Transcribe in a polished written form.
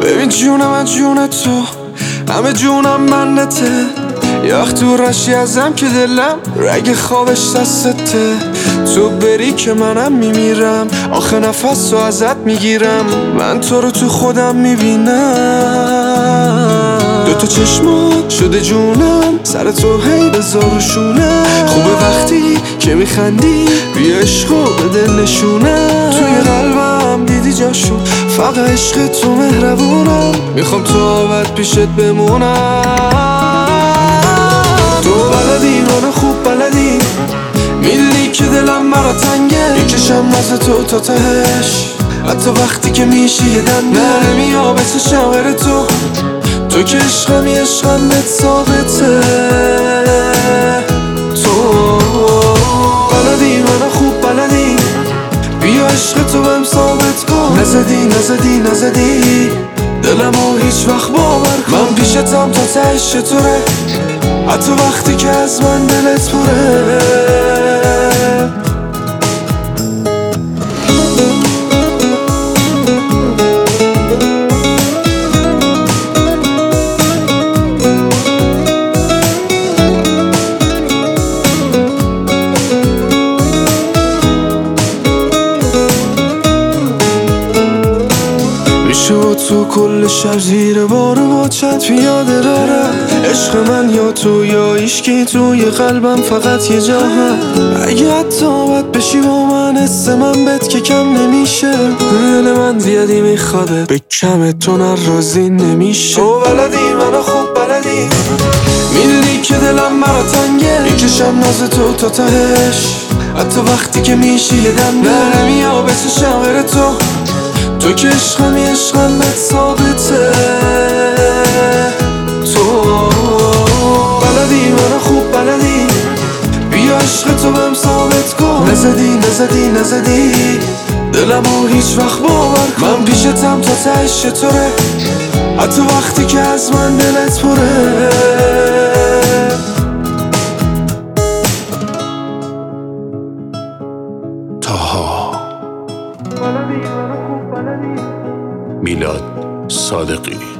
ببین جونم از جون تو، همه جونم منته. یه وقت تو رشی ازم که دلم رگ خوابش دستته. تو بری که منم میمیرم، آخه نفس رو ازت میگیرم. من تو رو تو خودم میبینم. دوتا چشمات شده جونم، سر تو هی بذار رو شونه. خوبه وقتی که میخندی، بیا عشقو بده نشونه. توی قلبم دیدی جاشو، فقط عشق تو مهربونم. میخوام تو آبد پیشت بمونم. تو بلدی منو خوب بلدی، میدونی که دلم برا تنگه. میکشم ناز تو تا تهش، حتی وقتی که میشی یه دنده. نمیام بچشم غیر تو، تو که عشقمی عشقمت ثابته. تو بلدی منو خوب بلدی، بیا عشق تو بهم ثابت کن. نزدی دلمو هیچ وقت باور کن. من پیشتم تا تهش چطوره، حتی وقتی که از من دلت پره. تو کل شب زیر بار باچت پیاده دارم. عشق من یا تو یا ایشکی، توی قلبم فقط یه جا هم. اگه حتی باید بشی با من، حس من بهت که کم نمیشه. دل من زیادی میخواده، به کم تو نرازی نمیشه. تو بلدی منو خوب بلدی، میدونی که دلم برا تنگه. میکشم ناز تو تا تهش، حتی وقتی که میشی یه دنده. نمیام بچشم غیر تو، تو که عشقمی عشقمت ثابته. تو بلدی منو خوب بلدی، بیا عشق تو بهم ثابت کن. نزدی دلمو هیچ وقت باور کن. من پیشتم تا تهش چطوره، حتی وقتی که از من دلت پره. تاها میلاد صادقی.